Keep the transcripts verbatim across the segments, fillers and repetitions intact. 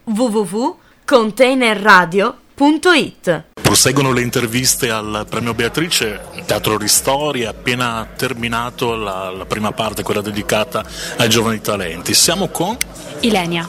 w w w punto container radio punto it. Proseguono le interviste al Premio Beatrice, Teatro Ristori, è appena terminato la, la prima parte, quella dedicata ai giovani talenti. Siamo con Ilenia.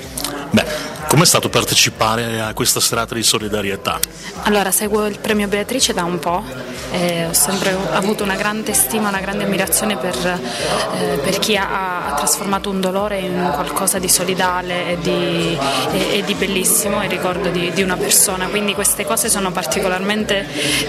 Beh, com'è stato partecipare a questa serata di solidarietà? Allora, seguo il Premio Beatrice da un po', eh, ho sempre avuto una grande stima, una grande ammirazione per, eh, per chi ha, ha trasformato un dolore in qualcosa di solidale e di, e, e di bellissimo, il ricordo di, di una persona, quindi queste cose sono particolarmente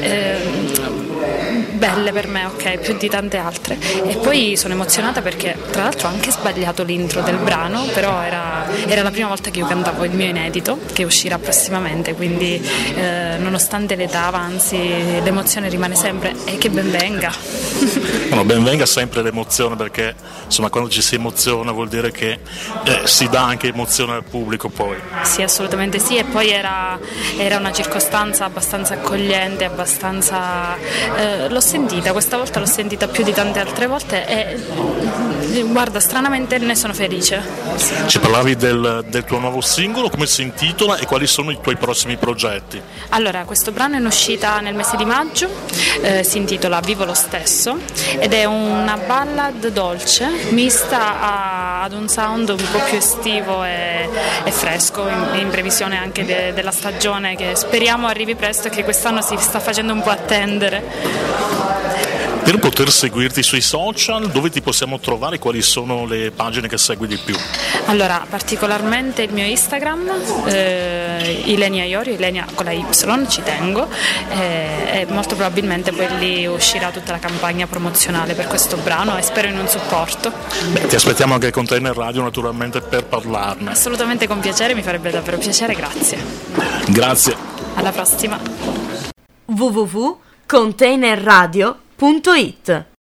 eh, belle per me, ok, più di tante altre. E poi sono emozionata perché tra l'altro ho anche sbagliato l'intro del brano, però era, era la prima volta che io cantavo il mio inedito, che uscirà prossimamente, quindi eh, nonostante l'età avanzi l'emozione rimane sempre, e che ben venga. No, ben venga sempre l'emozione, perché insomma quando ci si emoziona vuol dire che eh, si dà anche emozione al pubblico poi. Sì, assolutamente sì, e poi era, era una circostanza abbastanza accogliente, abbastanza eh, l'ho sentita, questa volta l'ho sentita più di tante altre volte e guarda, stranamente ne sono felice. Ci parlavi del, del tuo nuovo singolo, come si intitola e quali sono i tuoi prossimi progetti? Allora, questo brano è in uscita nel mese di maggio, eh, si intitola Vivo lo stesso ed è una ballad dolce mista a, ad un sound un po' più estivo e, e fresco, in, in previsione anche de, della stagione che speriamo arrivi presto e che quest'anno si sta facendo un po' attendere. Per poter seguirti sui social, dove ti possiamo trovare? Quali sono le pagine che segui di più? Allora, particolarmente il mio Instagram, eh, Ilenia Iorio, Ilenia con la Y, ci tengo, eh, e molto probabilmente poi lì uscirà tutta la campagna promozionale per questo brano e spero in un supporto. Beh, ti aspettiamo anche con Container Radio naturalmente per parlarne. Assolutamente, con piacere, mi farebbe davvero piacere, grazie. Grazie. Alla prossima. w w w punto container radio punto it